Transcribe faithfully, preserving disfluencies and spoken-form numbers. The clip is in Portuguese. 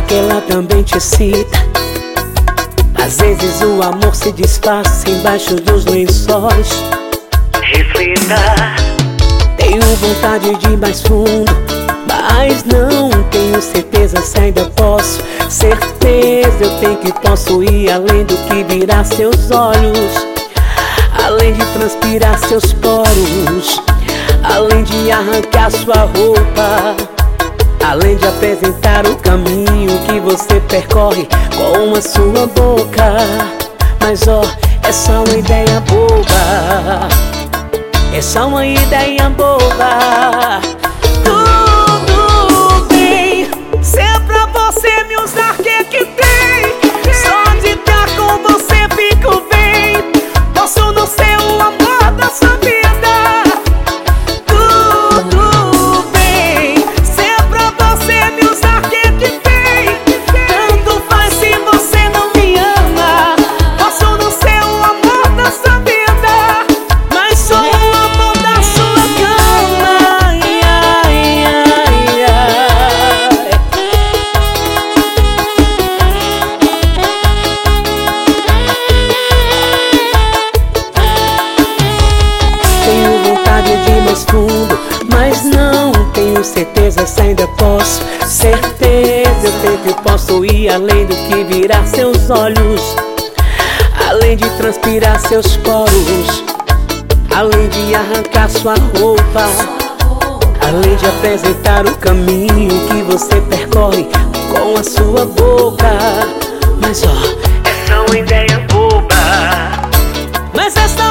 que ela também te excita? Às vezes o amor se disfarça embaixo dos lençóis. Reflita. Tenho vontade de ir mais fundo, mas não tenho certeza se ainda posso. Certeza eu tenho que posso ir além do que virar seus olhos, além de transpirar seus poros, além de arrancar sua roupa, além de apresentar o caminho que você percorre com a sua boca. Mas ó, é só uma ideia boba, é só uma ideia boba. Tudo bem, se é pra você me usar, que é que tem? Só de estar com você fico bem. Posso não ser o amor da sua vida. Tudo bem, se é pra você me usar, que é que tem? Tanto faz se você não me ama. Posso não ser o amor da sua vida, mas sou o amor da sua cama. Ai, ai, ai, ai. Tenho vontade de ir mais fundo, mas não tenho certeza se ainda posso. Certeza eu tenho que posso ir além do que virar seus olhos, além de transpirar seus poros, além de arrancar sua roupa, além de apresentar o caminho que você percorre com a sua boca. Mas ó, é só uma ideia boba, mas essa